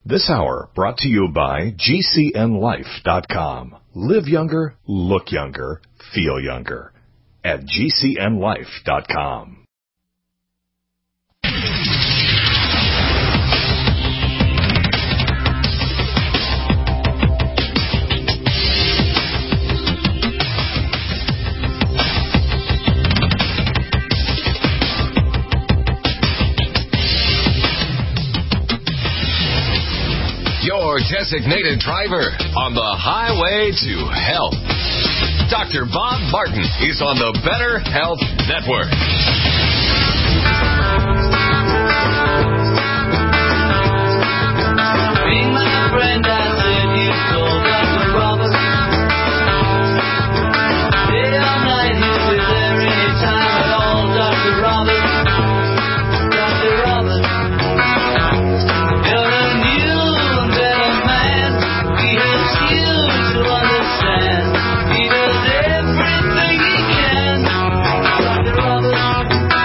This hour brought to you by GCNLife.com. Live younger, look younger, feel younger at GCNLife.com. Your designated driver on the highway to health. Dr. Bob Martin is on the Better Health Network. Be my friend, I said you told Dr. Robert. Day or night, he'll be there anytime at all, Dr. Robert. Dr. Robert. You're a new and better man. He helps you to understand. He does everything he can, Dr. Robert.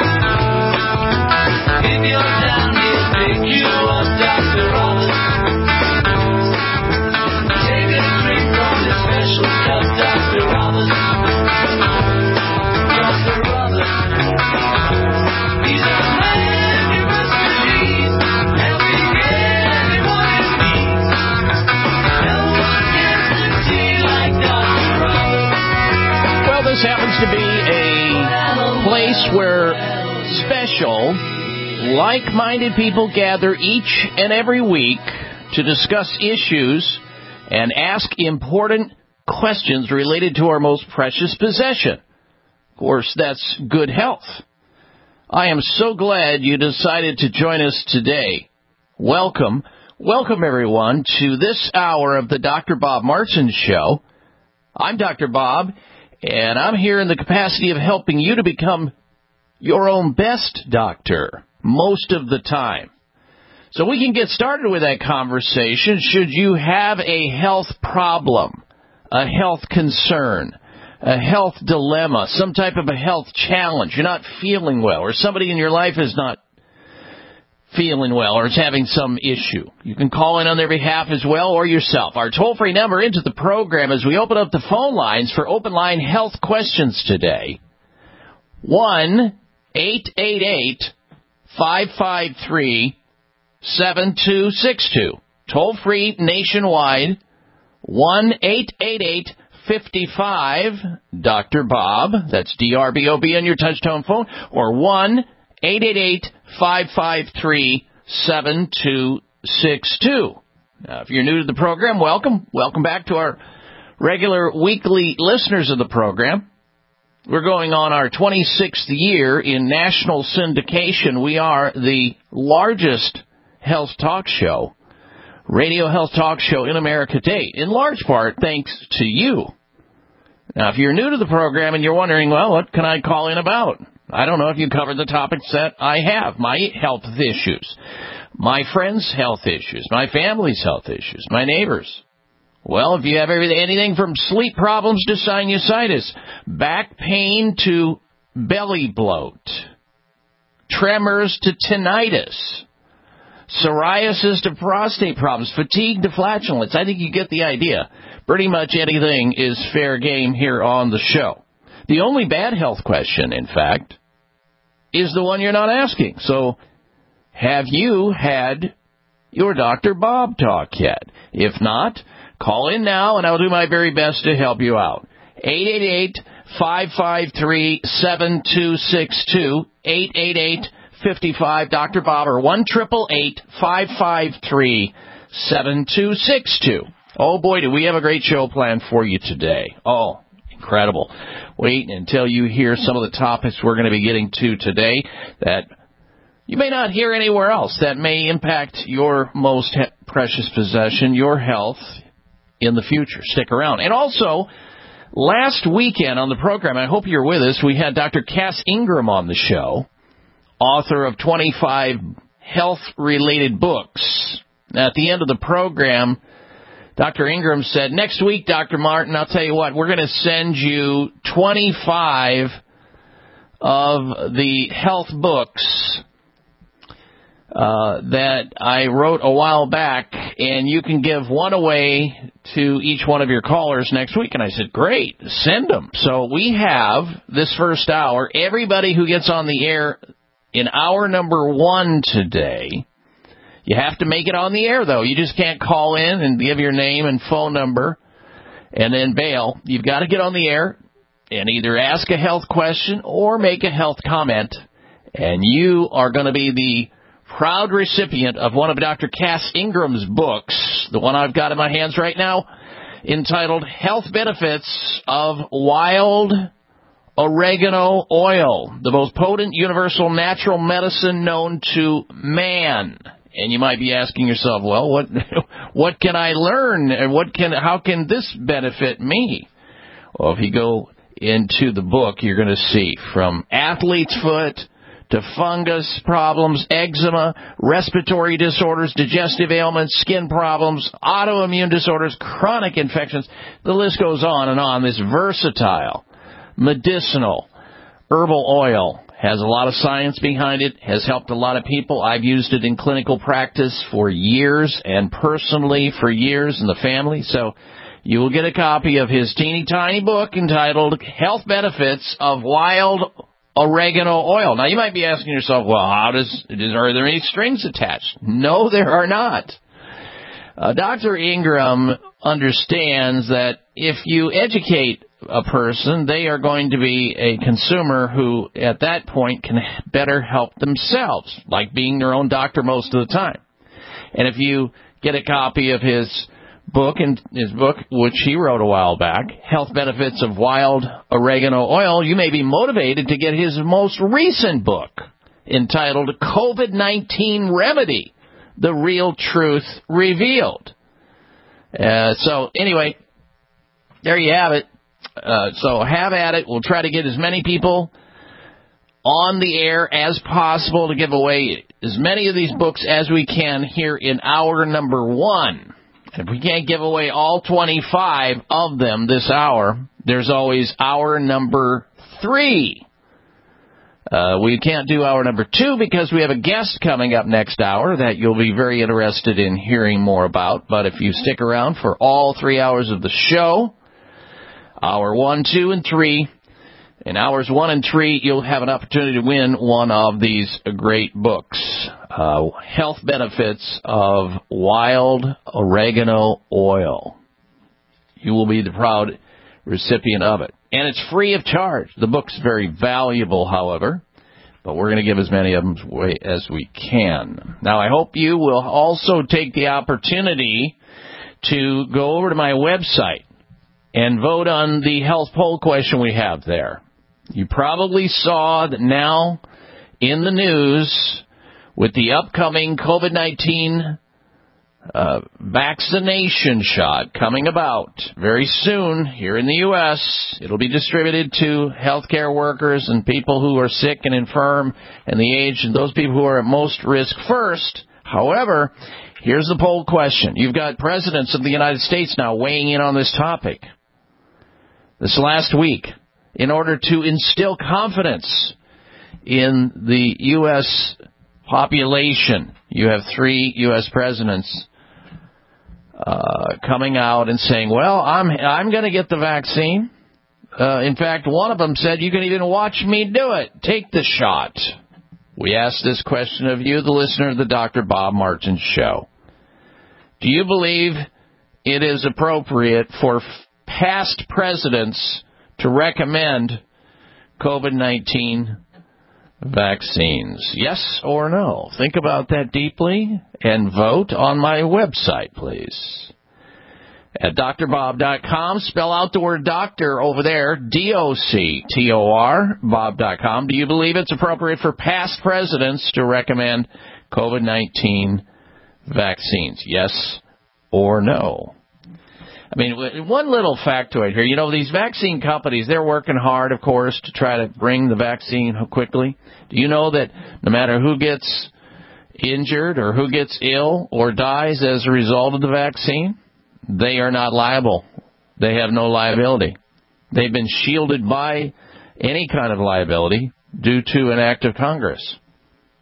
If you're down, he'll pick you up, Dr. Robert. Take a drink from his special cup, Dr. Robert. Dr. Robert. He's a man you must believe, helping anyone in need. No one gets to tea like Dr. Robert. Well, this happens to be a place where special, like-minded people gather each and every week to discuss issues and ask important questions related to our most precious possession. Of course, that's good health. I am so glad you decided to join us today. Welcome everyone to this hour of the Dr. Bob Martin Show. I'm Dr. Bob, and I'm here in the capacity of helping you to become your own best doctor most of the time. So we can get started with that conversation. Should you have a health problem, a health concern, a health dilemma, some type of a health challenge, you're not feeling well, or somebody in your life is not feeling well or is having some issue, you can call in on their behalf as well, or yourself. Our toll-free number into the program as we open up the phone lines for open line health questions today, 1-888-553-7262. Toll-free nationwide, 1-888-55 Bob. That's DRBOB on your touch-tone phone, or 1-888-553-7262. Now, if you're new to the program, welcome. Welcome back to our regular weekly listeners of the program. We're going on our 26th year in national syndication. We are the largest health talk show, radio health talk show in America to date, in large part thanks to you. Now, if you're new to the program and you're wondering, well, what can I call in about? I don't know if you covered the topics that I have. My health issues, my friends' health issues, my family's health issues, my neighbors'. Well, if you have anything from sleep problems to sinusitis, back pain to belly bloat, tremors to tinnitus, psoriasis to prostate problems, fatigue to flatulence, I think you get the idea. Pretty much anything is fair game here on the show. The only bad health question, in fact, is the one you're not asking. So, have you had your Dr. Bob talk yet? If not, call in now, and I'll do my very best to help you out. 888-553-7262, 888-55 Dr. Bob, or 1-888-553-7262. Oh, boy, do we have a great show planned for you today. Oh, incredible. Wait until you hear some of the topics we're going to be getting to today that you may not hear anywhere else, that may impact your most precious possession, your health, in the future. Stick around. And also, last weekend on the program, I hope you're with us, we had Dr. Cass Ingram on the show, author of 25 health-related books. At the end of the program, Dr. Ingram said, next week, Dr. Martin, I'll tell you what, we're going to send you 25 of the health books that I wrote a while back, and you can give one away to each one of your callers next week. And I said, great, send them. So we have this first hour, everybody who gets on the air in hour number 1 today. You have to make it on the air, though. You just can't call in and give your name and phone number and then bail. You've got to get on the air and either ask a health question or make a health comment. And you are going to be the proud recipient of one of Dr. Cass Ingram's books, the one I've got in my hands right now, entitled Health Benefits of Wild Oregano Oil, the most potent universal natural medicine known to man. And you might be asking yourself, well, what can I learn, and how can this benefit me? Well, if you go into the book, you're going to see from athlete's foot to fungus problems, eczema, respiratory disorders, digestive ailments, skin problems, autoimmune disorders, chronic infections. The list goes on and on. This versatile, medicinal, herbal oil has a lot of science behind it, has helped a lot of people. I've used it in clinical practice for years and personally for years in the family. So you will get a copy of his teeny tiny book entitled Health Benefits of Wild Oregano Oil. Now, you might be asking yourself, well, are there any strings attached? No, there are not. Dr. Ingram understands that if you educate a person, they are going to be a consumer who, at that point, can better help themselves, like being their own doctor most of the time. And if you get a copy of his book, which he wrote a while back, Health Benefits of Wild Oregano Oil, you may be motivated to get his most recent book entitled COVID-19 Remedy, The Real Truth Revealed. So anyway, there you have it. So have at it. We'll try to get as many people on the air as possible to give away as many of these books as we can here in hour number 1. If we can't give away all 25 of them this hour, there's always hour number 3. We can't do hour number 2 because we have a guest coming up next hour that you'll be very interested in hearing more about. But if you stick around for all 3 hours of the show, hour 1, 2, and 3, in hours 1 and 3, you'll have an opportunity to win one of these great books. Health Benefits of Wild Oregano Oil. You will be the proud recipient of it. And it's free of charge. The book's very valuable, however, but we're going to give as many of them away as we can. Now, I hope you will also take the opportunity to go over to my website and vote on the health poll question we have there. You probably saw that now in the news with the upcoming COVID-19 vaccination shot coming about very soon here in the U.S. It'll be distributed to healthcare workers and people who are sick and infirm and the aged and those people who are at most risk first. However, here's the poll question. You've got presidents of the United States now weighing in on this topic. This last week, in order to instill confidence in the U.S. population, you have 3 U.S. presidents coming out and saying, well, I'm going to get the vaccine. In fact, one of them said, you can even watch me do it. Take the shot. We asked this question of you, the listener of the Dr. Bob Martin Show. Do you believe it is appropriate for past presidents to recommend COVID-19 vaccines? Yes or no? Think about that deeply and vote on my website, please. At drbob.com, spell out the word doctor over there, DOCTOR, bob.com. Do you believe it's appropriate for past presidents to recommend COVID-19 vaccines? Yes or no? I mean, one little factoid here. You know, these vaccine companies, they're working hard, of course, to try to bring the vaccine quickly. Do you know that no matter who gets injured or who gets ill or dies as a result of the vaccine, they are not liable. They have no liability. They've been shielded by any kind of liability due to an act of Congress.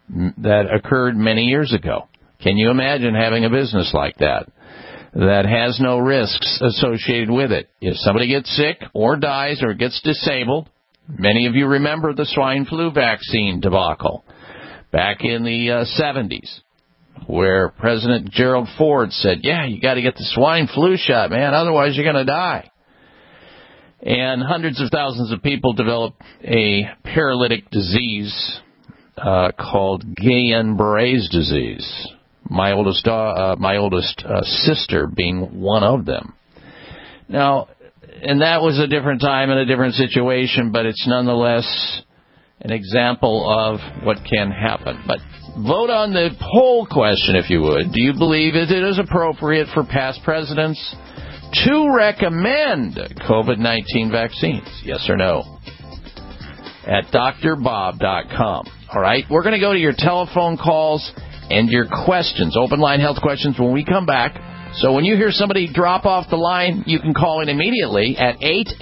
that occurred many years ago. Can you imagine having a business like that has no risks associated with it? If somebody gets sick or dies or gets disabled, many of you remember the swine flu vaccine debacle back in the 70s, where President Gerald Ford said, yeah, you got to get the swine flu shot, man, otherwise you're going to die. And hundreds of thousands of people developed a paralytic disease called Guillain-Barré's disease. My oldest sister being one of them. Now, and that was a different time and a different situation, but it's nonetheless an example of what can happen. But vote on the poll question, if you would. Do you believe it is appropriate for past presidents to recommend COVID-19 vaccines? Yes or no? At drbob.com. All right, we're going to go to your telephone calls and your questions, open line health questions, when we come back. So when you hear somebody drop off the line, you can call in immediately at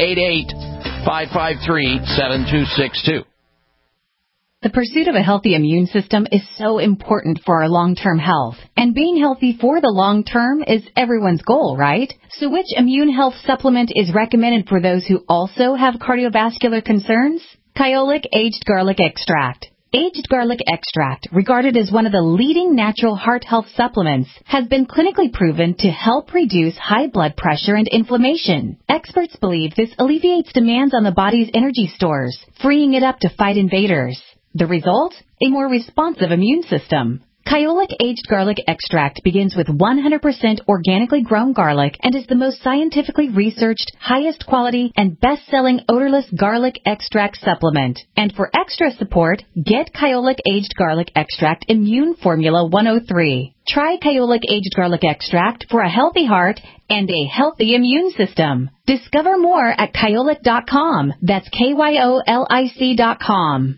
888-553-7262. The pursuit of a healthy immune system is so important for our long-term health. And being healthy for the long term is everyone's goal, right? So which immune health supplement is recommended for those who also have cardiovascular concerns? Kyolic Aged Garlic Extract. Aged garlic extract, regarded as one of the leading natural heart health supplements, has been clinically proven to help reduce high blood pressure and inflammation. Experts believe this alleviates demands on the body's energy stores, freeing it up to fight invaders. The result? A more responsive immune system. Kyolic Aged Garlic Extract begins with 100% organically grown garlic and is the most scientifically researched, highest quality, and best-selling odorless garlic extract supplement. And for extra support, get Kyolic Aged Garlic Extract Immune Formula 103. Try Kyolic Aged Garlic Extract for a healthy heart and a healthy immune system. Discover more at kyolic.com. That's KYOLIC.com.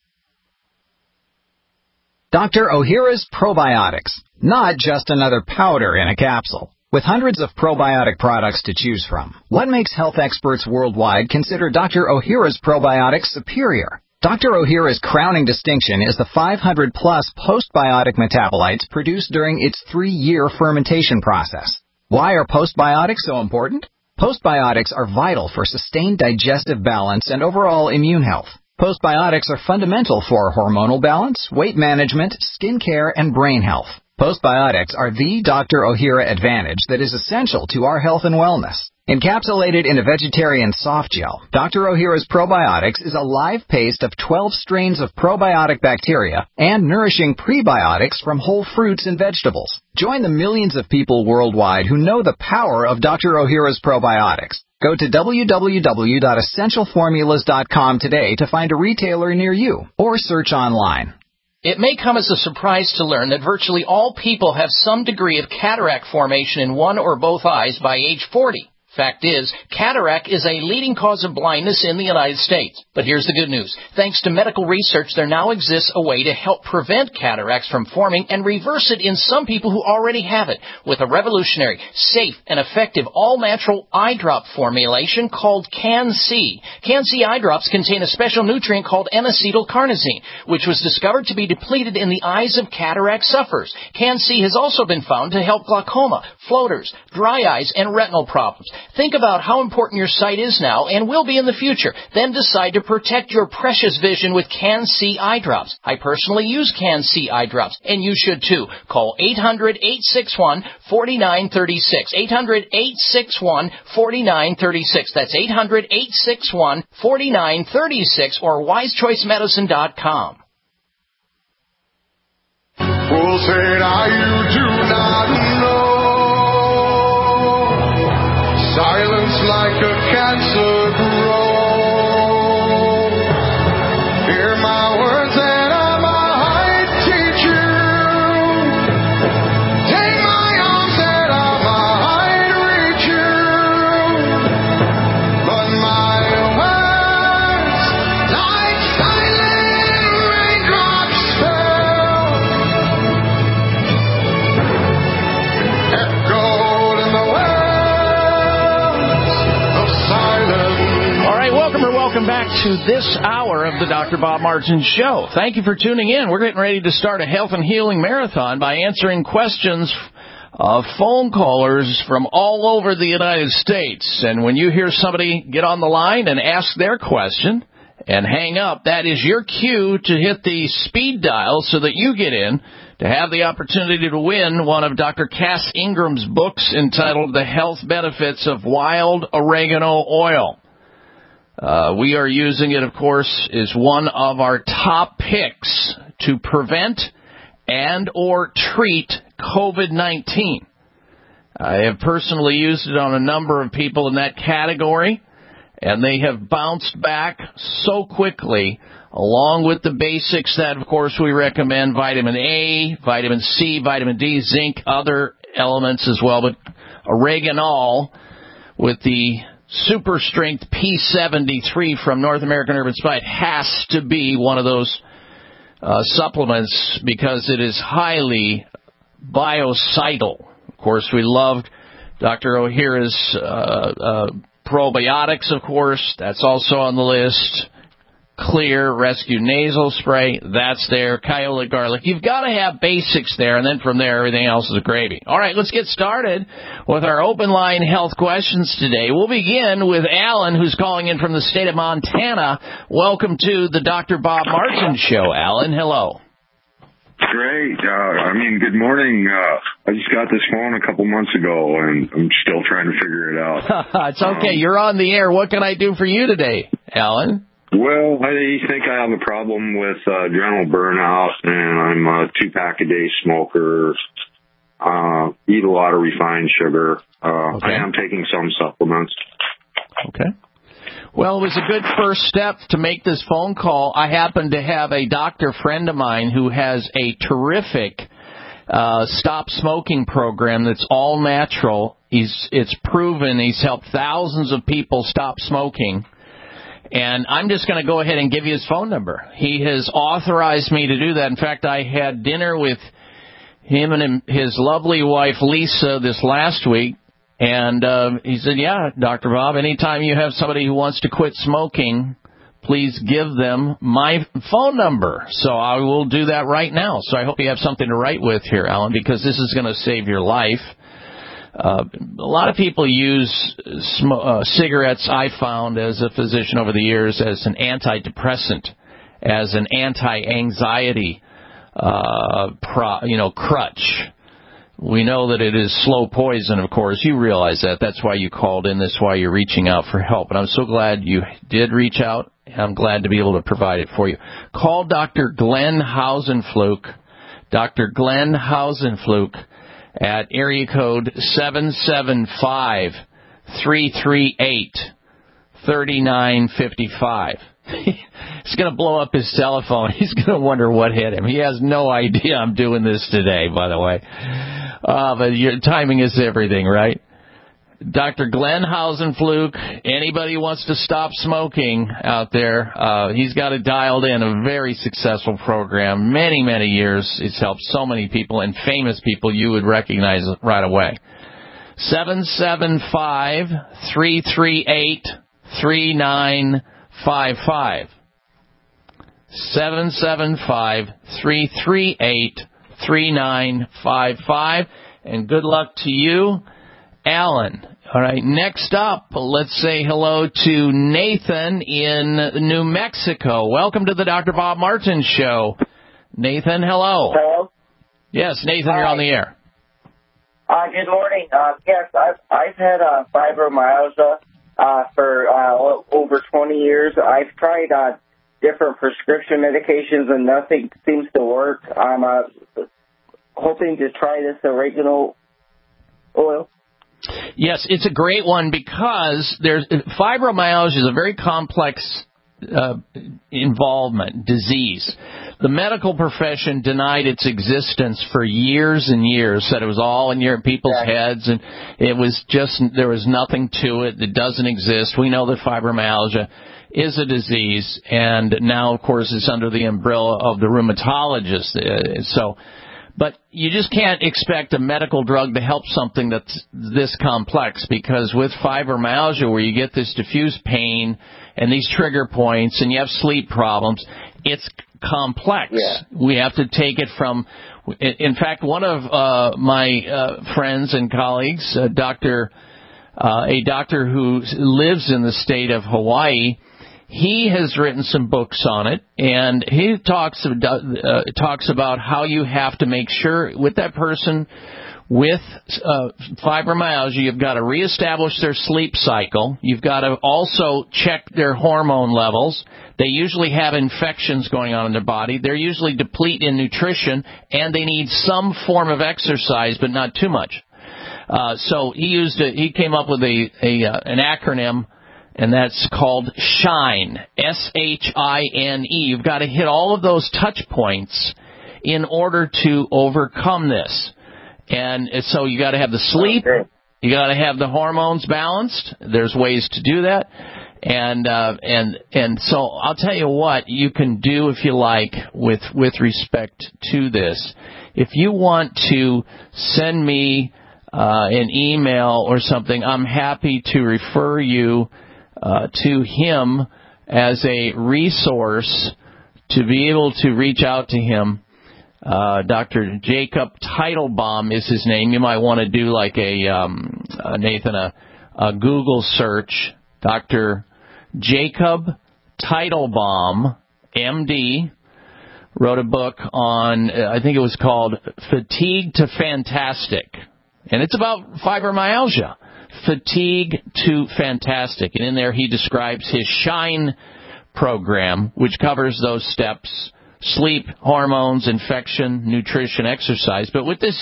Dr. Ohhira's Probiotics, not just another powder in a capsule. With hundreds of probiotic products to choose from, what makes health experts worldwide consider Dr. Ohhira's Probiotics superior? Dr. Ohhira's crowning distinction is the 500-plus postbiotic metabolites produced during its 3-year fermentation process. Why are postbiotics so important? Postbiotics are vital for sustained digestive balance and overall immune health. Postbiotics are fundamental for hormonal balance, weight management, skin care, and brain health. Postbiotics are the Dr. Ohhira advantage that is essential to our health and wellness. Encapsulated in a vegetarian soft gel, Dr. Ohhira's Probiotics is a live paste of 12 strains of probiotic bacteria and nourishing prebiotics from whole fruits and vegetables. Join the millions of people worldwide who know the power of Dr. Ohhira's Probiotics. Go to www.essentialformulas.com today to find a retailer near you or search online. It may come as a surprise to learn that virtually all people have some degree of cataract formation in one or both eyes by age 40. Fact is, cataract is a leading cause of blindness in the United States. But here's the good news. Thanks to medical research, there now exists a way to help prevent cataracts from forming and reverse it in some people who already have it with a revolutionary, safe, and effective all-natural eye drop formulation called Can-C. Can-C eye drops contain a special nutrient called N-acetylcarnosine, which was discovered to be depleted in the eyes of cataract sufferers. Can-C has also been found to help glaucoma, floaters, dry eyes, and retinal problems. Think about how important your sight is now and will be in the future. Then decide to protect your precious vision with Can-C eye drops. I personally use Can-C eye drops, and you should too. Call 800-861-4936. 800-861-4936. That's 800-861-4936 or wisechoicemedicine.com. Who said you do not know? Silence like a cancer grows. Hear my words and I might teach you. Take my arms and I might reach you. But my words, like silent raindrops fell, echoed in the wells of silence. back to this hour of the Dr. Bob Martin Show. Thank you for tuning in. We're getting ready to start a health and healing marathon by answering questions of phone callers from all over the United States. And when you hear somebody get on the line and ask their question and hang up, that is your cue to hit the speed dial so that you get in to have the opportunity to win one of Dr. Cass Ingram's books entitled The Health Benefits of Wild Oregano Oil. We are using it, of course, as one of our top picks to prevent and or treat COVID-19. I have personally used it on a number of people in that category, and they have bounced back so quickly, along with the basics that, of course, we recommend: vitamin A, vitamin C, vitamin D, zinc, other elements as well. But oregano with the super strength P73 from North American Herb & Spice has to be one of those supplements because it is highly biocidal. Of course, we loved Dr. O'Hara's probiotics, of course. That's also on the list. Clear Rescue Nasal Spray, that's there. Kyolic Garlic. You've got to have basics there, and then from there, everything else is gravy. All right, let's get started with our open line health questions today. We'll begin with Alan, who's calling in from the state of Montana. Welcome to the Dr. Bob Martin Show, Alan. Hello. Great. Good morning. I just got this phone a couple months ago, and I'm still trying to figure it out. It's okay. You're on the air. What can I do for you today, Alan? Well, I think I have a problem with adrenal burnout, and I'm a 2-pack-a-day smoker, eat a lot of refined sugar. Okay. I am taking some supplements. Okay. Well, it was a good first step to make this phone call. I happen to have a doctor friend of mine who has a terrific stop smoking program that's all natural. It's proven. He's helped thousands of people stop smoking. And I'm just going to go ahead and give you his phone number. He has authorized me to do that. In fact, I had dinner with him and his lovely wife, Lisa, this last week. And he said, yeah, Dr. Bob, anytime you have somebody who wants to quit smoking, please give them my phone number. So I will do that right now. So I hope you have something to write with here, Alan, because this is going to save your life. A lot of people use cigarettes, I found, as a physician over the years, as an antidepressant, as an anti-anxiety, crutch. We know that it is slow poison, of course. You realize that. That's why you called in. That's why you're reaching out for help. And I'm so glad you did reach out. I'm glad to be able to provide it for you. Call Dr. Glenn Hausenfluke. Dr. Glenn Hausenfluke at area code 775-338-3955. He's going to blow up his telephone. He's going to wonder what hit him. He has no idea I'm doing this today, by the way. But your timing is everything, right? Dr. Glenn Hausenfluke, anybody who wants to stop smoking out there, he's got it dialed in, a very successful program, many, many years. It's helped so many people, and famous people you would recognize right away. 775-338-3955. 775-338-3955. And good luck to you, Alan. All right, next up, let's say hello to Nathan in New Mexico. Welcome to the Dr. Bob Martin Show. Nathan, hello. Hello? Yes, Nathan, you're on the air. Good morning. Yes, I've had fibromyalgia for over 20 years. I've tried different prescription medications, and nothing seems to work. I'm hoping to try this oregano oil. Yes, it's a great one because fibromyalgia is a very complex disease. The medical profession denied its existence for years and years, said it was all in your people's heads, and it was just, there was nothing to it. It doesn't exist. We know that fibromyalgia is a disease, and now, of course, it's under the umbrella of the rheumatologist. So But you just can't expect a medical drug to help something that's this complex, because with fibromyalgia, where you get this diffuse pain and these trigger points and you have sleep problems, it's complex. Yeah. We have to take it from, in fact, one of my friends and colleagues, a doctor who lives in the state of Hawaii, he has written some books on it, and he talks about how you have to make sure with that person with fibromyalgia, you've got to reestablish their sleep cycle. You've got to also check their hormone levels. They usually have infections going on in their body. They're usually depleted in nutrition, and they need some form of exercise, but not too much. So he came up with an acronym, and that's called SHINE, SHINE. You've got to hit all of those touch points in order to overcome this. And so you got to have the sleep, you got to have the hormones balanced. There's ways to do that. And so I'll tell you what you can do, if you like, with respect to this. If you want to send me an email or something, I'm happy to refer you to him as a resource to be able to reach out to him. Dr. Jacob Teitelbaum is his name. You might want to do like Nathan, a Google search. Dr. Jacob Teitelbaum, MD, wrote a book on, I think it was called Fatigue to Fantastic. And it's about fibromyalgia. Fatigue to Fantastic. And in there he describes his SHINE program, which covers those steps: sleep, hormones, infection, nutrition, exercise. But with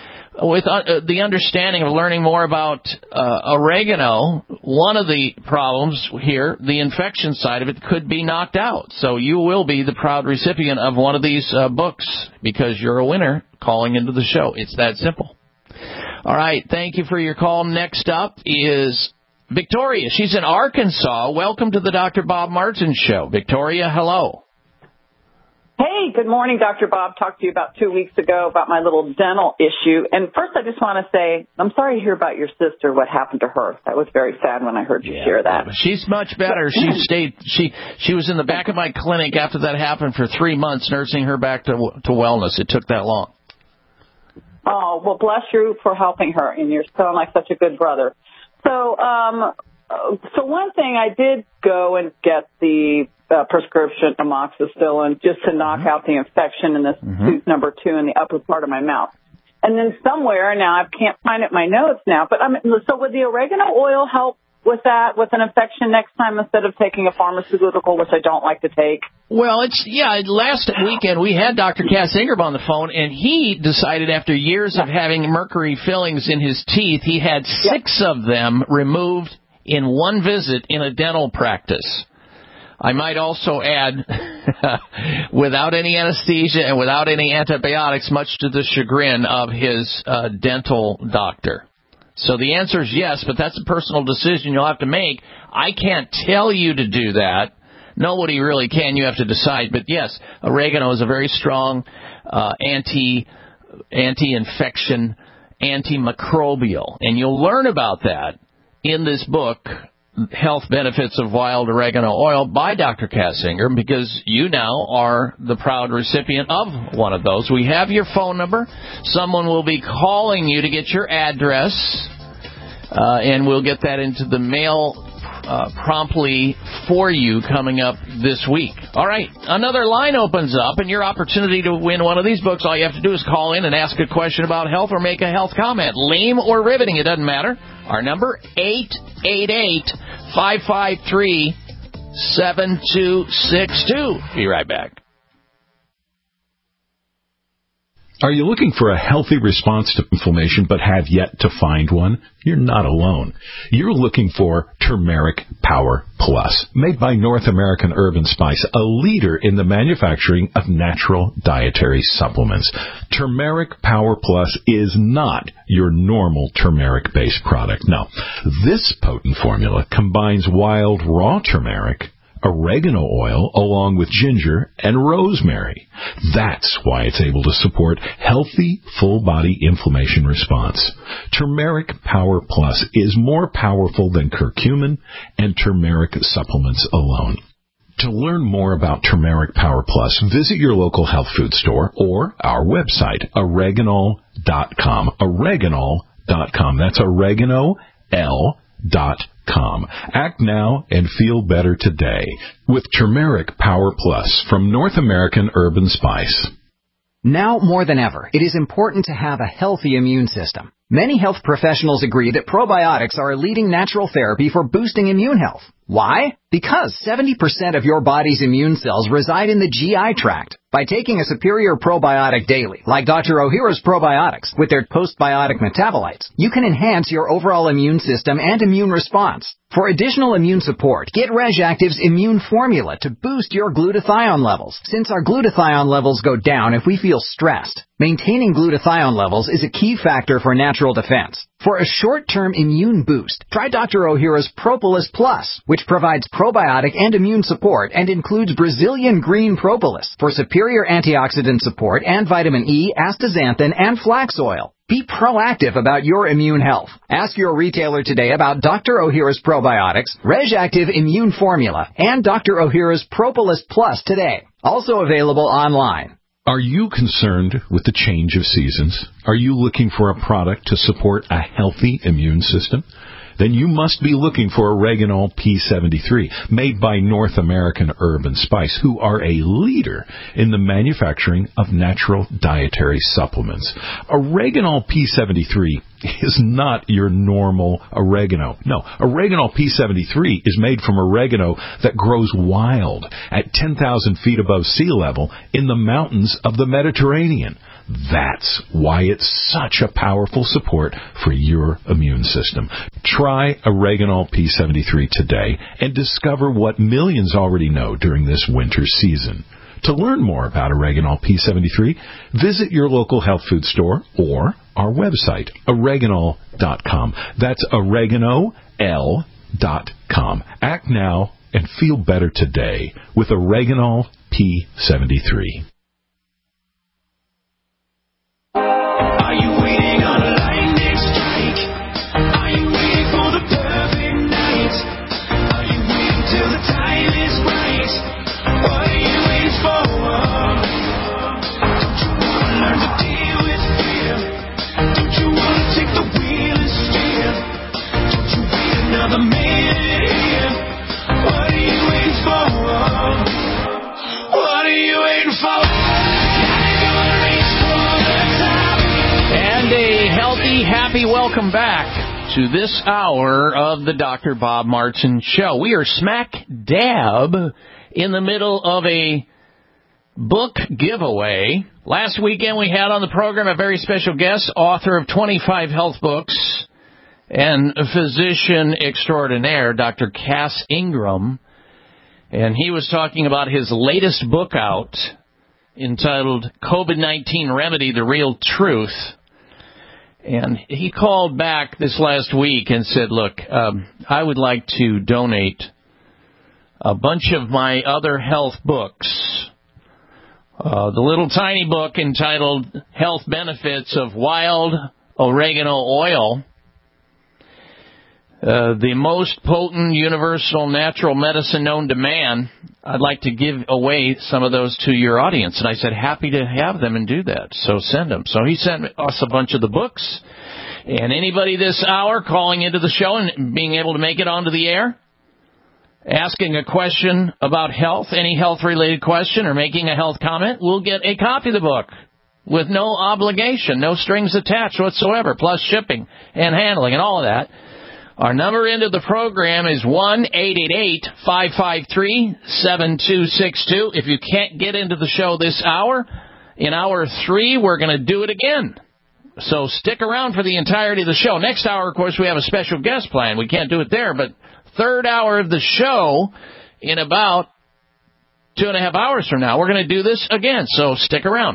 the understanding of learning more about oregano, one of the problems here, the infection side of it, could be knocked out. So you will be the proud recipient of one of these books because you're a winner calling into the show. It's that simple. All right, thank you for your call. Next up is Victoria. She's in Arkansas. Welcome to the Dr. Bob Martin Show. Victoria, hello. Hey, good morning, Dr. Bob. Talked to you about 2 weeks ago about my little dental issue. And first, I just want to say, I'm sorry to hear about your sister, what happened to her. That was very sad when I heard you share that. She's much better. She was in the back of my clinic after that happened for 3 months, nursing her back to wellness. It took that long. Oh, well, bless you for helping her, and you sound like such a good brother. So one thing, I did go and get the prescription amoxicillin just to knock out the infection in this tooth number 2 in the upper part of my mouth. And then somewhere, now I can't find it in my notes now, but so would the oregano oil help with that, with an infection next time instead of taking a pharmaceutical, which I don't like to take? Well, last weekend we had Dr. Cass Ingram on the phone, and he decided after years of having mercury fillings in his teeth, he had 6 of them removed in one visit in a dental practice. I might also add, without any anesthesia and without any antibiotics, much to the chagrin of his dental doctor. So the answer is yes, but that's a personal decision you'll have to make. I can't tell you to do that. Nobody really can. You have to decide. But yes, oregano is a very strong anti-infection, antimicrobial. And you'll learn about that in this book, Health Benefits of Wild Oregano Oil, by Dr. Cass Ingram, because you now are the proud recipient of one of those. We have your phone number. Someone will be calling you to get your address, and we'll get that into the mail promptly for you coming up this week. All right, another line opens up, and your opportunity to win one of these books, all you have to do is call in and ask a question about health or make a health comment. Lame or riveting, it doesn't matter. Our number, 888-553-7262. Be right back. Are you looking for a healthy response to inflammation but have yet to find one? You're not alone. You're looking for Turmeric Power Plus, made by North American Herb & Spice, a leader in the manufacturing of natural dietary supplements. Turmeric Power Plus is not your normal turmeric-based product. No, this potent formula combines wild raw turmeric, oregano oil along with ginger and rosemary. That's why it's able to support healthy, full-body inflammation response. Turmeric Power Plus is more powerful than curcumin and turmeric supplements alone. To learn more about Turmeric Power Plus, visit your local health food store or our website, oreganol.com. Oreganol.com. That's oregano.com. Act now and feel better today with Turmeric Power Plus from North American Herb & Spice. Now more than ever, it is important to have a healthy immune system. Many health professionals agree that probiotics are a leading natural therapy for boosting immune health. Why? Because 70% of your body's immune cells reside in the GI tract. By taking a superior probiotic daily, like Dr. Ohhira's probiotics, with their postbiotic metabolites, you can enhance your overall immune system and immune response. For additional immune support, get RegActive's Immune Formula to boost your glutathione levels, since our glutathione levels go down if we feel stressed. Maintaining glutathione levels is a key factor for natural defense. For a short-term immune boost, try Dr. Ohhira's Propolis Plus, which provides probiotic and immune support and includes Brazilian green propolis for superior antioxidant support and vitamin E, astaxanthin, and flax oil. Be proactive about your immune health. Ask your retailer today about Dr. Ohhira's probiotics, RegActive Immune Formula, and Dr. Ohhira's Propolis Plus today. Also available online. Are you concerned with the change of seasons? Are you looking for a product to support a healthy immune system? Then you must be looking for Oreganol P73, made by North American Herb & Spice, who are a leader in the manufacturing of natural dietary supplements. Oreganol P73 is not your normal oregano. No, Oreganol P73 is made from oregano that grows wild at 10,000 feet above sea level in the mountains of the Mediterranean. That's why it's such a powerful support for your immune system. Try Oreganol P73 today and discover what millions already know during this winter season. To learn more about Oreganol P73, visit your local health food store or our website, oreganol.com. That's oreganol.com. Act now and feel better today with Oreganol P73. Are you waiting on a lightning strike? Are you waiting for the perfect night? Are you waiting till the time is right? What are you waiting for? Don't you want to learn to deal with fear? Don't you want to take the wheel and steer? Don't you wait another minute here? What are you waiting for? What are you waiting for? And a healthy, happy welcome back to this hour of the Dr. Bob Martin Show. We are smack dab in the middle of a book giveaway. Last weekend we had on the program a very special guest, author of 25 health books and physician extraordinaire, Dr. Cass Ingram. And he was talking about his latest book out entitled COVID-19 Remedy, The Real Truth. And he called back this last week and said, look, I would like to donate a bunch of my other health books. The little tiny book entitled Health Benefits of Wild Oregano Oil, the most potent universal natural medicine known to man. I'd like to give away some of those to your audience. And I said, happy to have them and do that. So send them. So he sent us a bunch of the books. And anybody this hour calling into the show and being able to make it onto the air, asking a question about health, any health-related question, or making a health comment, will get a copy of the book with no obligation, no strings attached whatsoever, plus shipping and handling and all of that. Our number into the program is 1-888-553-7262. If you can't get into the show this hour, in hour 3, we're going to do it again. So stick around for the entirety of the show. Next hour, of course, we have a special guest planned. We can't do it there, but third hour of the show, in about 2.5 hours from now, we're going to do this again. So stick around.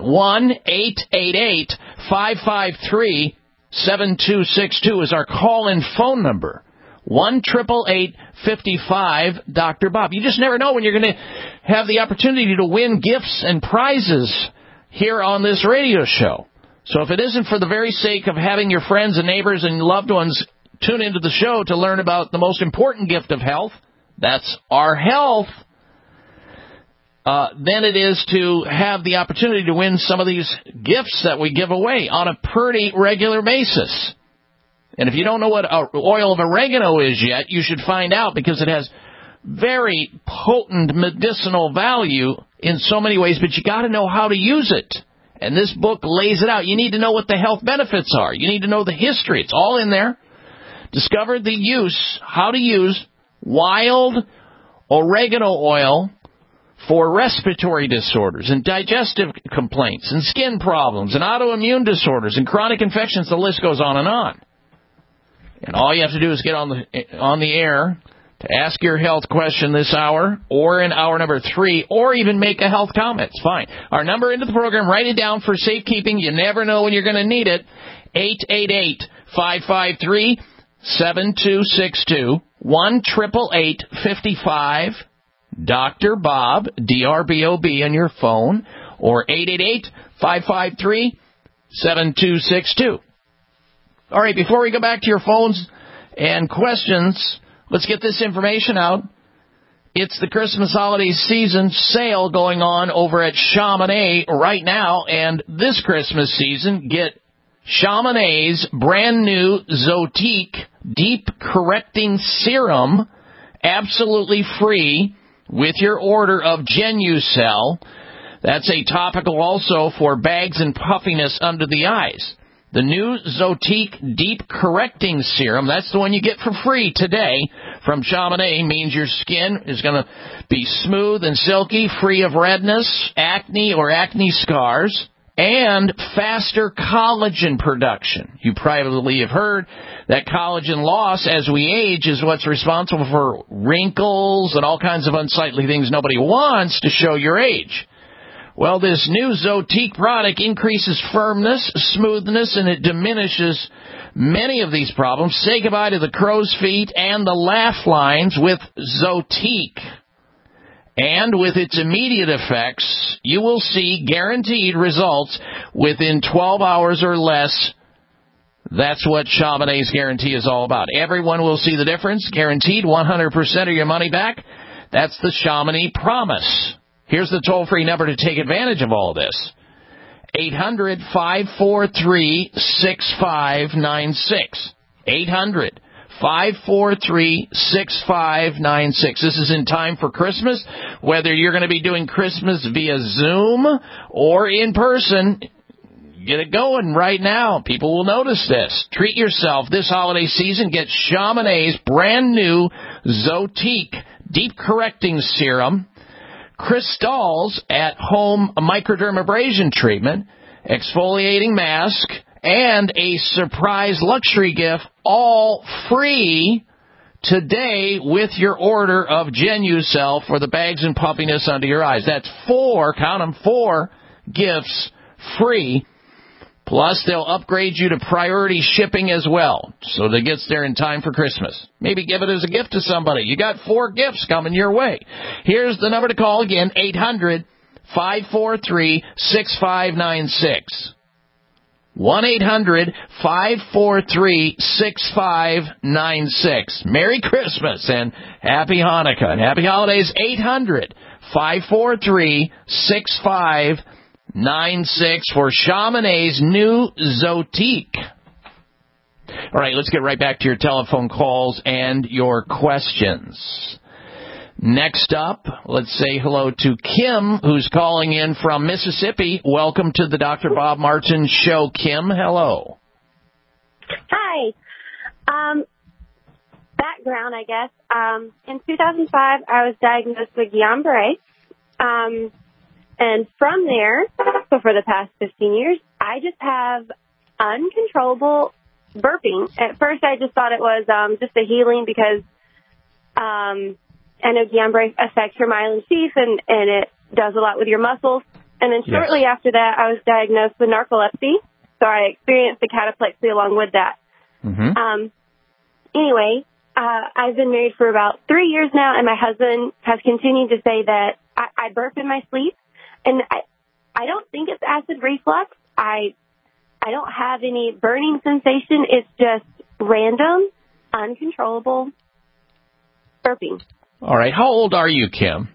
1-888-553-7262 is our call-in phone number. 1-888-55 Dr. Bob. You just never know when you're going to have the opportunity to win gifts and prizes here on this radio show. So if it isn't for the very sake of having your friends and neighbors and loved ones tune into the show to learn about the most important gift of health, that's our health, then it is to have the opportunity to win some of these gifts that we give away on a pretty regular basis. And if you don't know what oil of oregano is yet, you should find out, because it has very potent medicinal value in so many ways, but you got to know how to use it. And this book lays it out. You need to know what the health benefits are. You need to know the history. It's all in there. Discover the use, how to use wild oregano oil for respiratory disorders and digestive complaints and skin problems and autoimmune disorders and chronic infections. The list goes on and on. And all you have to do is get on the air to ask your health question this hour, or in hour number 3, or even make a health comment. It's fine. Our number into the program, write it down for safekeeping. You never know when you're going to need it. 888-553-7262. 1-888-55 Dr. Bob, D-R-B-O-B, on your phone, or 888-553-7262. All right, before we go back to your phones and questions, let's get this information out. It's the Christmas holiday season sale going on over at Chamonix right now, and this Christmas season, get Chamonix's brand new Zotique Deep Correcting Serum absolutely free with your order of Genucel. That's a topical also for bags and puffiness under the eyes. The new Zotique Deep Correcting Serum, that's the one you get for free today from Chamonix, means your skin is going to be smooth and silky, free of redness, acne or acne scars, and faster collagen production. You probably have heard that collagen loss as we age is what's responsible for wrinkles and all kinds of unsightly things nobody wants to show your age. Well, this new Zotique product increases firmness, smoothness, and it diminishes many of these problems. Say goodbye to the crow's feet and the laugh lines with Zotique. And with its immediate effects, you will see guaranteed results within 12 hours or less. That's what Chamonix's guarantee is all about. Everyone will see the difference, guaranteed 100% of your money back. That's the Chamonix promise. Here's the toll-free number to take advantage of all this. 800-543-6596. 800-543-6596. This is in time for Christmas. Whether you're going to be doing Christmas via Zoom or in person, get it going right now. People will notice this. Treat yourself this holiday season. Get Chamonix's brand new Zotique Deep Correcting Serum, Crystal's at-home microdermabrasion treatment, exfoliating mask, and a surprise luxury gift, all free today with your order of Genucel for the bags and puffiness under your eyes. That's 4, count them, 4 gifts free. Plus, they'll upgrade you to priority shipping as well, so that it gets there in time for Christmas. Maybe give it as a gift to somebody. You got 4 gifts coming your way. Here's the number to call again, 800-543-6596. 1-800-543-6596. Merry Christmas and Happy Hanukkah and Happy Holidays. 800-543-6596 for Chamonix's new Zotique. All right, let's get right back to your telephone calls and your questions. Next up, let's say hello to Kim, who's calling in from Mississippi. Welcome to the Dr. Bob Martin Show, Kim. Hello. Hi. Background, I guess. In 2005, I was diagnosed with Guillain-Barré. And from there, so for the past 15 years, I just have uncontrollable burping. At first, I just thought it was just a healing because I know Guillain-Barré affects your myelin sheath, and it does a lot with your muscles. And then shortly after that, I was diagnosed with narcolepsy, so I experienced the cataplexy along with that. Mm-hmm. Anyway, I've been married for about 3 years now, and my husband has continued to say that I burp in my sleep, and I don't think it's acid reflux. I don't have any burning sensation. It's just random, uncontrollable burping. All right. How old are you, Kim?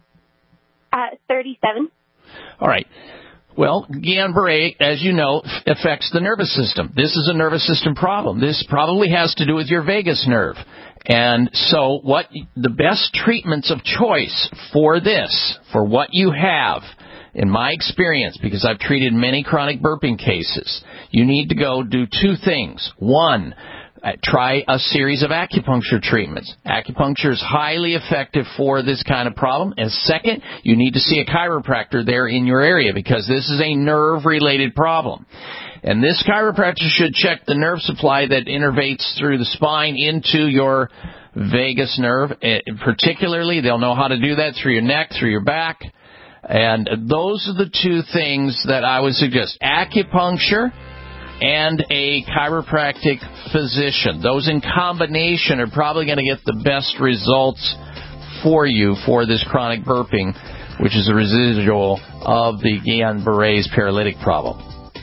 37. All right. Well, Guillain-Barré, as you know, affects the nervous system. This is a nervous system problem. This probably has to do with your vagus nerve. And so the best treatments of choice for this, for what you have, in my experience, because I've treated many chronic burping cases, you need to go do two things. One, try a series of acupuncture treatments. Acupuncture is highly effective for this kind of problem. And second, you need to see a chiropractor there in your area because this is a nerve-related problem. And this chiropractor should check the nerve supply that innervates through the spine into your vagus nerve. Particularly, they'll know how to do that through your neck, through your back. And those are the two things that I would suggest. Acupuncture and a chiropractic physician. Those in combination are probably going to get the best results for you for this chronic burping, which is a residual of the Guillain-Barré's paralytic problem.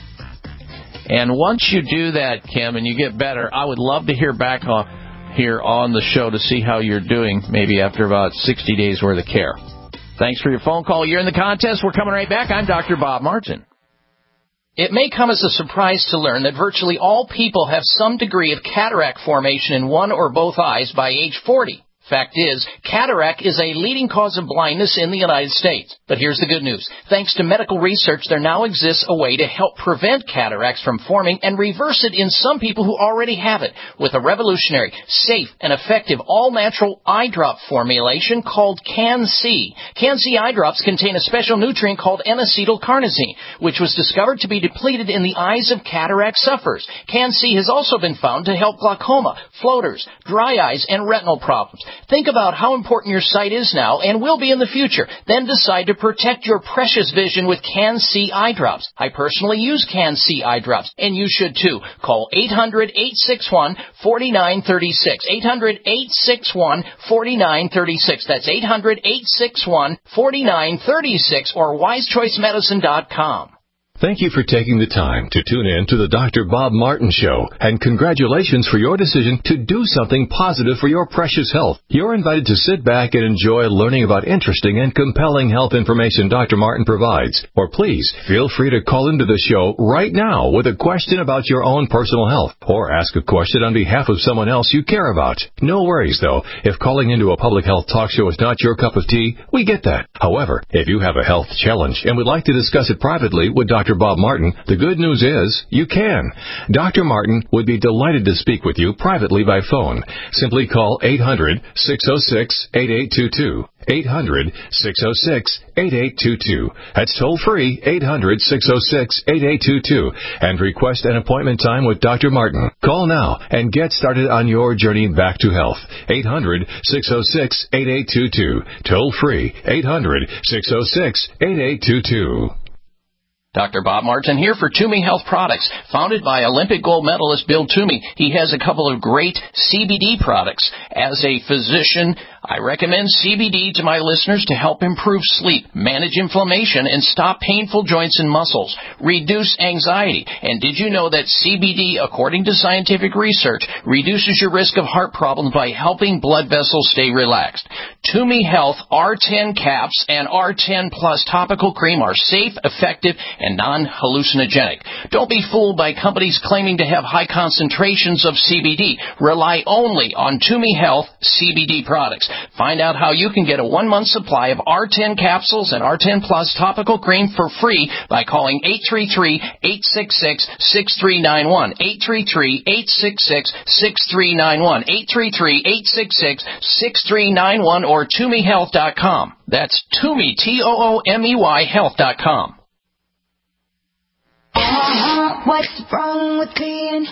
And once you do that, Kim, and you get better, I would love to hear back here on the show to see how you're doing, maybe after about 60 days worth of care. Thanks for your phone call. You're in the contest. We're coming right back. I'm Dr. Bob Martin. It may come as a surprise to learn that virtually all people have some degree of cataract formation in one or both eyes by age 40. Fact is, cataract is a leading cause of blindness in the United States. But here's the good news. Thanks to medical research, there now exists a way to help prevent cataracts from forming and reverse it in some people who already have it with a revolutionary, safe, and effective all-natural eye drop formulation called Can-C. Can-C eye drops contain a special nutrient called N-acetylcarnosine, which was discovered to be depleted in the eyes of cataract sufferers. Can-C has also been found to help glaucoma, floaters, dry eyes, and retinal problems. Think about how important your sight is now and will be in the future. Then decide to protect your precious vision with Can-C eye drops. I personally use Can-C eye drops, and you should too. Call 800-861-4936. 800-861-4936. That's 800-861-4936 or wisechoicemedicine.com. Thank you for taking the time to tune in to the Dr. Bob Martin Show, and congratulations for your decision to do something positive for your precious health. You're invited to sit back and enjoy learning about interesting and compelling health information Dr. Martin provides. Or please, feel free to call into the show right now with a question about your own personal health, or ask a question on behalf of someone else you care about. No worries, though. If calling into a public health talk show is not your cup of tea, we get that. However, if you have a health challenge and would like to discuss it privately with Dr. Bob Martin, the good news is you can. Dr. Martin would be delighted to speak with you privately by phone. Simply call 800-606-8822. 800-606-8822. That's toll free, 800-606-8822. And request an appointment time with Dr. Martin. Call now and get started on your journey back to health. 800-606-8822. Toll free, 800-606-8822. Dr. Bob Martin here for Toomey Health Products. Founded by Olympic gold medalist Bill Toomey, he has a couple of great CBD products. As a physician, I recommend CBD to my listeners to help improve sleep, manage inflammation, and stop painful joints and muscles, reduce anxiety. And did you know that CBD, according to scientific research, reduces your risk of heart problems by helping blood vessels stay relaxed? Toomey Health R10 caps and R10 Plus topical cream are safe, effective, and non-hallucinogenic. Don't be fooled by companies claiming to have high concentrations of CBD. Rely only on Toomey Health CBD products. Find out how you can get a 1-month supply of R10 capsules and R10 Plus topical cream for free by calling 833-866-6391. 833-866-6391. 833-866-6391 or ToomeyHealth.com. That's Toomey, Toomey Health.com. What's wrong with being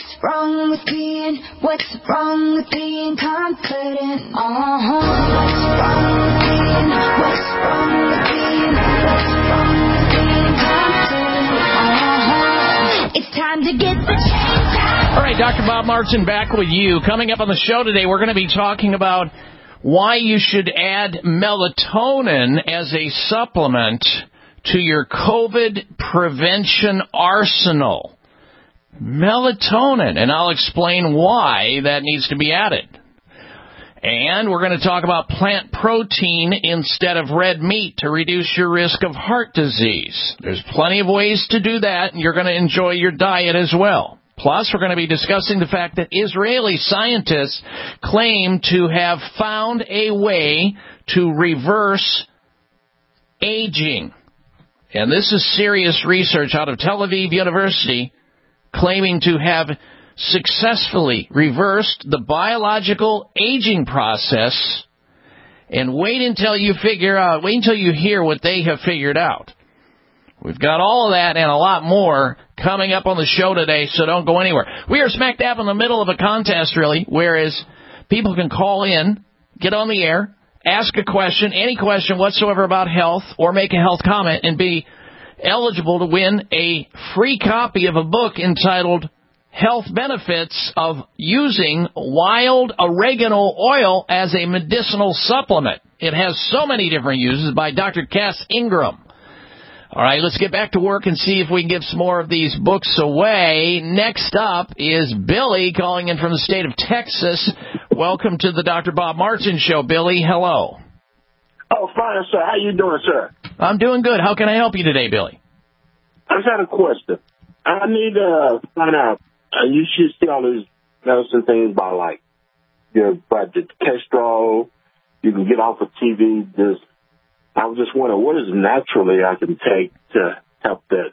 confident? What's wrong with being confident? It's time to get the change out. All right, Dr. Bob Martin back with you. Coming up on the show today, we're going to be talking about why you should add melatonin as a supplement to your COVID prevention arsenal. Melatonin, and I'll explain why that needs to be added. And we're going to talk about plant protein instead of red meat to reduce your risk of heart disease. There's plenty of ways to do that, and you're going to enjoy your diet as well. Plus, we're going to be discussing the fact that Israeli scientists claim to have found a way to reverse aging. And this is serious research out of Tel Aviv University claiming to have successfully reversed the biological aging process. And wait until you hear what they have figured out. We've got all of that and a lot more coming up on the show today, so don't go anywhere. We are smack dab in the middle of a contest, really, whereas people can call in, get on the air, ask a question, any question whatsoever about health, or make a health comment, and be eligible to win a free copy of a book entitled Health Benefits of Using Wild Oregano Oil as a Medicinal Supplement. It has so many different uses by Dr. Cass Ingram. All right, let's get back to work and see if we can give some more of these books away. Next up is Billy calling in from the state of Texas. Welcome to the Dr. Bob Martin Show. Billy, hello. Oh, fine, sir. How you doing, sir? I'm doing good. How can I help you today, Billy? I just had a question. I need to find out. You should see all these medicine things about, like, about the cholesterol. You can get off of TV. I was just wondering, what is naturally I can take to help that?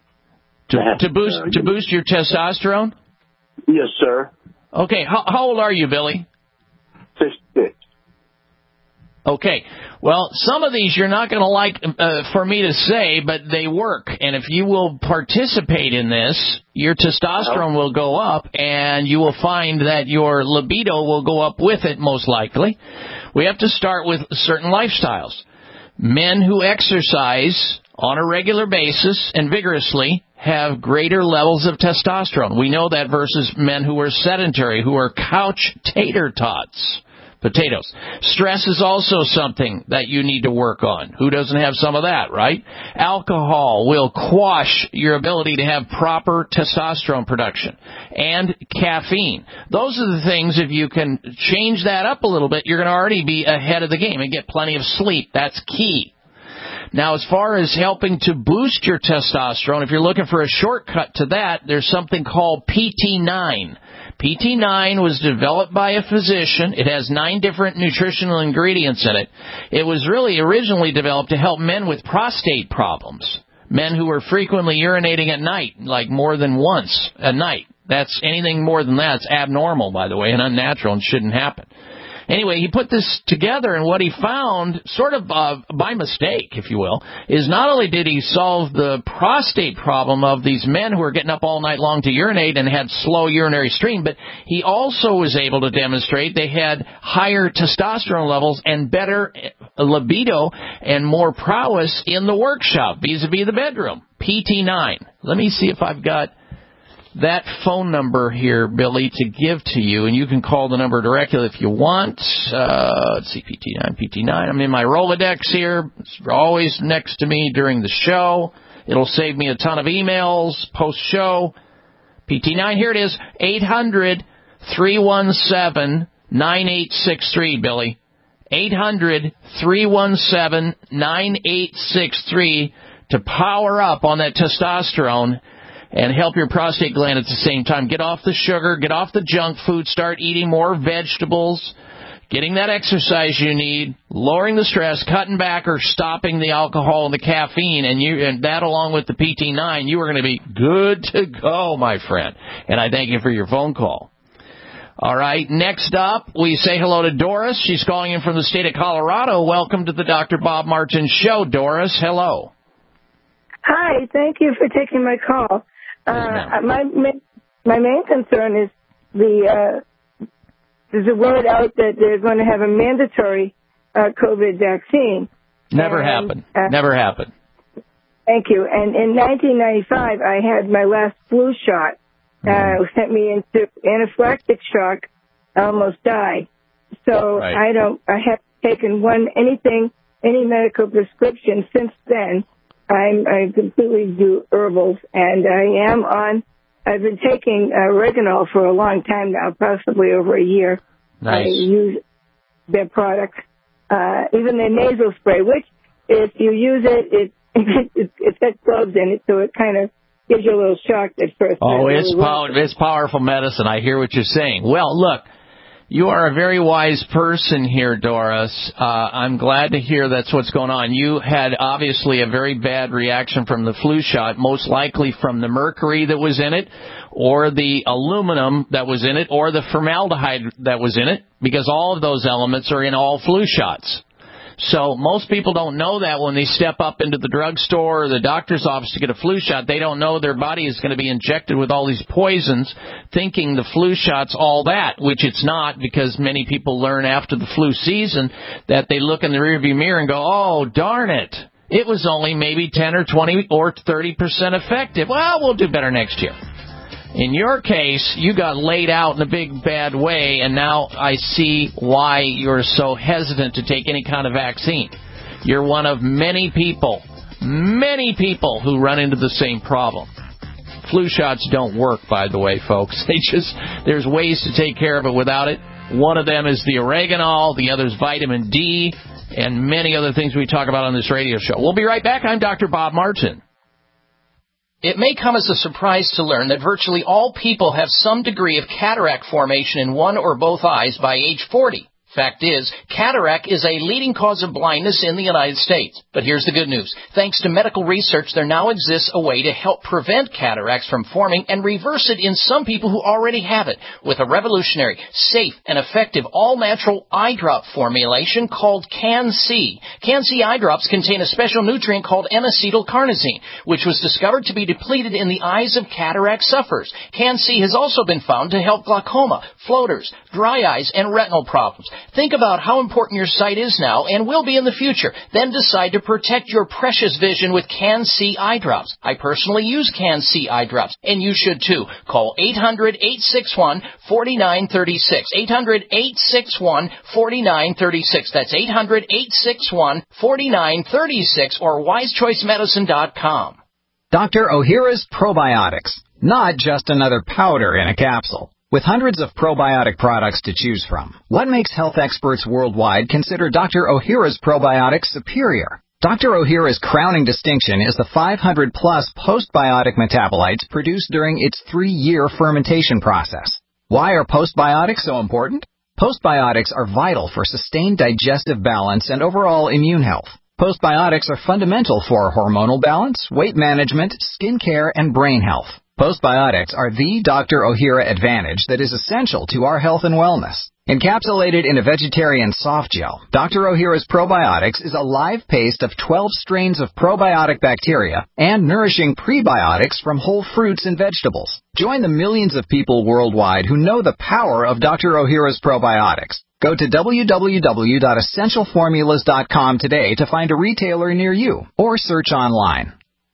To boost your testosterone? Yes, sir. Okay. How old are you, Billy? 66. Okay. Well, some of these you're not going to like for me to say, but they work. And if you will participate in this, your testosterone will go up, and you will find that your libido will go up with it, most likely. We have to start with certain lifestyles. Men who exercise on a regular basis and vigorously have greater levels of testosterone. We know that versus men who are sedentary, who are couch tater tots. Potatoes. Stress is also something that you need to work on. Who doesn't have some of that, right? Alcohol will quash your ability to have proper testosterone production. And caffeine. Those are the things, if you can change that up a little bit, you're going to already be ahead of the game and get plenty of sleep. That's key. Now, as far as helping to boost your testosterone, if you're looking for a shortcut to that, there's something called PT9. PT9 was developed by a physician. It has 9 different nutritional ingredients in it. It was really originally developed to help men with prostate problems, men who are frequently urinating at night, like more than once a night. That's anything more than that's abnormal, by the way, and unnatural and shouldn't happen. Anyway, he put this together, and what he found, sort of by mistake, if you will, is not only did he solve the prostate problem of these men who are getting up all night long to urinate and had slow urinary stream, but he also was able to demonstrate they had higher testosterone levels and better libido and more prowess in the workshop vis-a-vis the bedroom. PT9. Let me see if I've got that phone number here, Billy, to give to you, and you can call the number directly if you want. Let's see, PT9. I'm in my Rolodex here. It's always next to me during the show. It'll save me a ton of emails post-show. PT9, here it is, 800-317-9863, Billy. 800-317-9863 to power up on that testosterone and help your prostate gland at the same time. Get off the sugar, get off the junk food, start eating more vegetables, getting that exercise you need, lowering the stress, cutting back or stopping the alcohol and the caffeine, and that along with the PT9, you are going to be good to go, my friend. And I thank you for your phone call. All right, next up, we say hello to Doris. She's calling in from the state of Colorado. Welcome to the Dr. Bob Martin Show, Doris. Hello. Hi, thank you for taking my call. My main concern is there's a word out that they're going to have a mandatory COVID vaccine. Never happened. Never happened. Thank you. And in 1995, I had my last flu shot, sent me into anaphylactic shock. I almost died. So I haven't taken any medical prescription since then. I completely do herbals, and I've been taking oregano for a long time now, possibly over a year. Nice. I use their products, even their nasal spray, which if you use it, it's got gloves in it, so it kind of gives you a little shock at first. Oh, it's powerful medicine. I hear what you're saying. Well, look, you are a very wise person here, Doris. I'm glad to hear that's what's going on. You had obviously a very bad reaction from the flu shot, most likely from the mercury that was in it, or the aluminum that was in it, or the formaldehyde that was in it, because all of those elements are in all flu shots. So most people don't know that when they step up into the drugstore or the doctor's office to get a flu shot. They don't know their body is going to be injected with all these poisons, thinking the flu shot's all that, which it's not, because many people learn after the flu season that they look in the rearview mirror and go, oh, darn it, it was only maybe 10 or 20 or 30% effective. Well, we'll do better next year. In your case, you got laid out in a big, bad way, and now I see why you're so hesitant to take any kind of vaccine. You're one of many people who run into the same problem. Flu shots don't work, by the way, folks. There's ways to take care of it without it. One of them is the oregano, the other is vitamin D, and many other things we talk about on this radio show. We'll be right back. I'm Dr. Bob Martin. It may come as a surprise to learn that virtually all people have some degree of cataract formation in one or both eyes by age 40. Fact is, cataract is a leading cause of blindness in the United States. But here's the good news. Thanks to medical research, there now exists a way to help prevent cataracts from forming and reverse it in some people who already have it with a revolutionary, safe, and effective all-natural eye drop formulation called Can-C. Can-C eye drops contain a special nutrient called N-acetylcarnosine, which was discovered to be depleted in the eyes of cataract sufferers. Can-C has also been found to help glaucoma, floaters, dry eyes, and retinal problems. Think about how important your sight is now and will be in the future. Then decide to protect your precious vision with Can-C eye drops. I personally use Can-C eye drops, and you should too. Call 800-861-4936. 800-861-4936. That's 800-861-4936 or wisechoicemedicine.com. Dr. Ohhira's Probiotics. Not just another powder in a capsule. With hundreds of probiotic products to choose from, what makes health experts worldwide consider Dr. Ohhira's Probiotics superior? Dr. Ohhira's crowning distinction is the 500-plus postbiotic metabolites produced during its 3-year fermentation process. Why are postbiotics so important? Postbiotics are vital for sustained digestive balance and overall immune health. Postbiotics are fundamental for hormonal balance, weight management, skin care, and brain health. Postbiotics are the Dr. Ohhira advantage that is essential to our health and wellness. Encapsulated in a vegetarian soft gel, Dr. Ohhira's Probiotics is a live paste of 12 strains of probiotic bacteria and nourishing prebiotics from whole fruits and vegetables. Join the millions of people worldwide who know the power of Dr. Ohhira's Probiotics. Go to www.essentialformulas.com today to find a retailer near you or search online.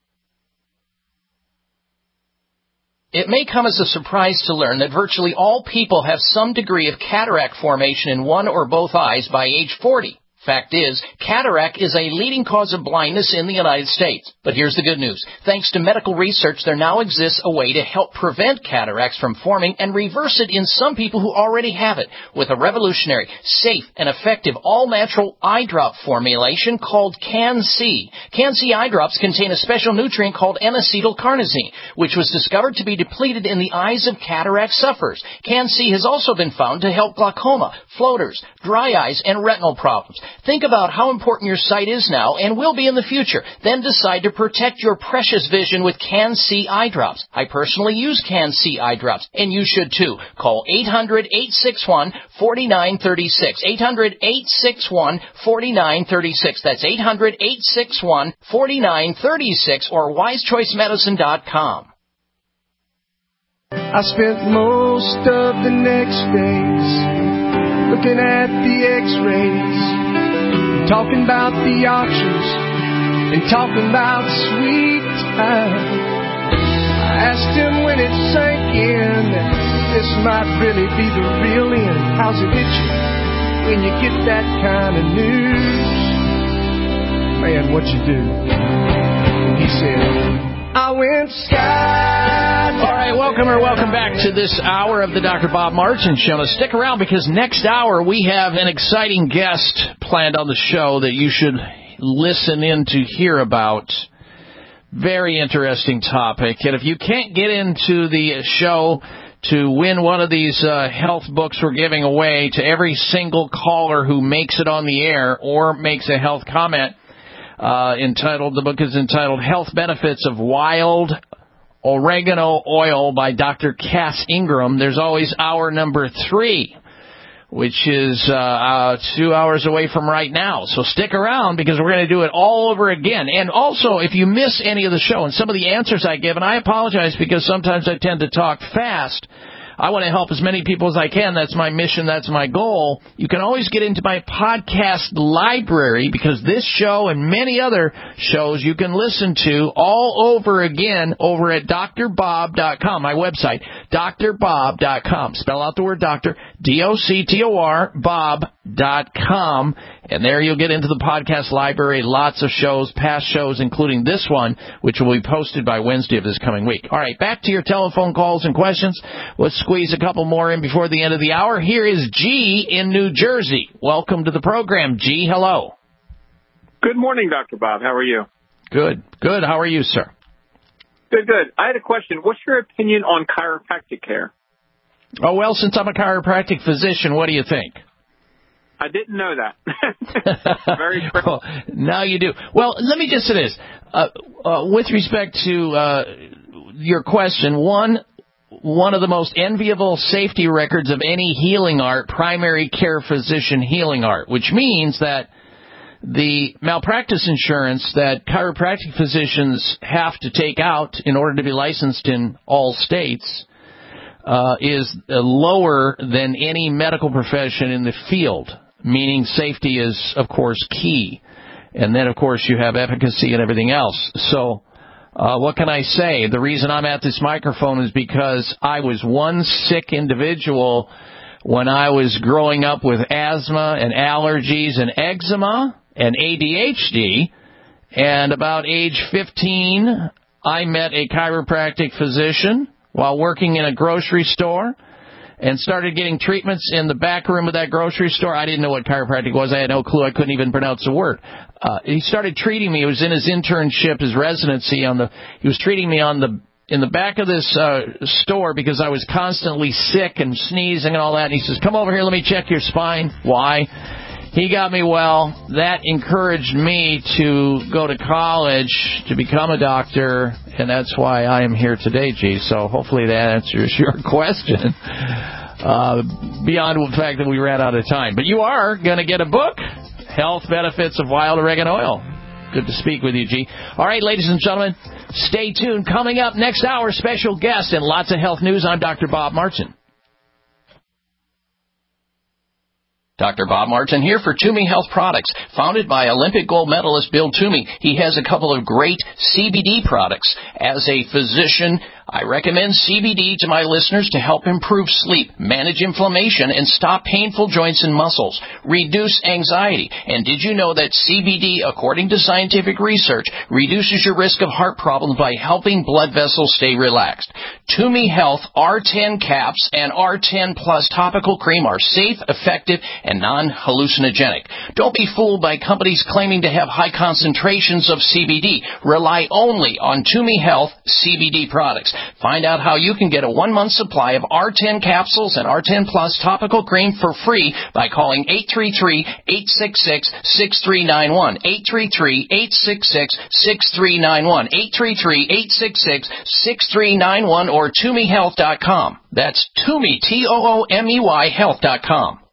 It may come as a surprise to learn that virtually all people have some degree of cataract formation in one or both eyes by age 40. Fact is, cataract is a leading cause of blindness in the United States. But here's the good news. Thanks to medical research, there now exists a way to help prevent cataracts from forming and reverse it in some people who already have it with a revolutionary, safe, and effective all-natural eye drop formulation called Can-C. Can-C eye drops contain a special nutrient called N-acetylcarnosine, which was discovered to be depleted in the eyes of cataract sufferers. Can-C has also been found to help glaucoma, floaters, dry eyes, and retinal problems. Think about how important your sight is now and will be in the future. Then decide to protect your precious vision with Can-C eye drops. I personally use Can-C eye drops, and you should too. Call 800-861-4936. 800-861-4936. That's 800-861-4936 or wisechoicemedicine.com. I spent most of the next days looking at the x-rays, talking about the options, and talking about sweet time. I I asked him when it sank in that this might really be the real end. How's it hit you when you get that kind of news? Man, what'd you do? He said, I went sky. All right, welcome back to this hour of the Dr. Bob Martin Show. Now, stick around because next hour we have an exciting guest planned on the show that you should listen in to hear about. Very interesting topic. And if you can't get into the show to win one of these health books we're giving away to every single caller who makes it on the air or makes a health comment, the book is entitled Health Benefits of Wild Oregano Oil by Dr. Cass Ingram. There's always hour number 3, which is 2 hours away from right now. So stick around because we're going to do it all over again. And also, if you miss any of the show and some of the answers I give, and I apologize because sometimes I tend to talk fast, I want to help as many people as I can. That's my mission. That's my goal. You can always get into my podcast library because this show and many other shows you can listen to all over again over at drbob.com, my website, drbob.com. Spell out the word doctor, D-O-C-T-O-R, bob.com. And there you'll get into the podcast library, lots of shows, past shows, including this one, which will be posted by Wednesday of this coming week. All right, back to your telephone calls and questions. Let's squeeze a couple more in before the end of the hour. Here is G in New Jersey. Welcome to the program, G. Hello. Good morning, Dr. Bob. How are you? Good. How are you, sir? Good. I had a question. What's your opinion on chiropractic care? Oh, well, since I'm a chiropractic physician, what do you think? I didn't know that. Very well, now you do. Well, let me just say this. With respect to your question, one of the most enviable safety records of any healing art, primary care physician healing art, which means that the malpractice insurance that chiropractic physicians have to take out in order to be licensed in all states is lower than any medical profession in the field, meaning safety is, of course, key. And then, of course, you have efficacy and everything else. So what can I say? The reason I'm at this microphone is because I was one sick individual when I was growing up with asthma and allergies and eczema and ADHD. And about age 15, I met a chiropractic physician while working in a grocery store and started getting treatments in the back room of that grocery store. I didn't know what chiropractic was. I had no clue. I couldn't even pronounce the word. He started treating me. It was in his internship, his residency. He was treating me in the back of this store because I was constantly sick and sneezing and all that. And he says, "Come over here. Let me check your spine." Why? He got me well. That encouraged me to go to college to become a doctor, and that's why I am here today, G. So hopefully that answers your question, beyond the fact that we ran out of time. But you are going to get a book, Health Benefits of Wild Oregano Oil. Good to speak with you, G. All right, ladies and gentlemen, stay tuned. Coming up next hour, special guest and lots of health news. I'm Dr. Bob Martin. Dr. Bob Martin here for Toomey Health Products. Founded by Olympic gold medalist Bill Toomey, he has a couple of great CBD products. As a physician, I recommend CBD to my listeners to help improve sleep, manage inflammation, and stop painful joints and muscles, reduce anxiety. And did you know that CBD, according to scientific research, reduces your risk of heart problems by helping blood vessels stay relaxed? Toomey Health R10 caps and R10 Plus topical cream are safe, effective, and non-hallucinogenic. Don't be fooled by companies claiming to have high concentrations of CBD. Rely only on Toomey Health CBD products. Find out how you can get a 1-month supply of R10 capsules and R10 Plus topical cream for free by calling 833-866-6391. 833-866-6391. 833-866-6391 or ToomeyHealth.com. That's Toomey, Toomey, health.com.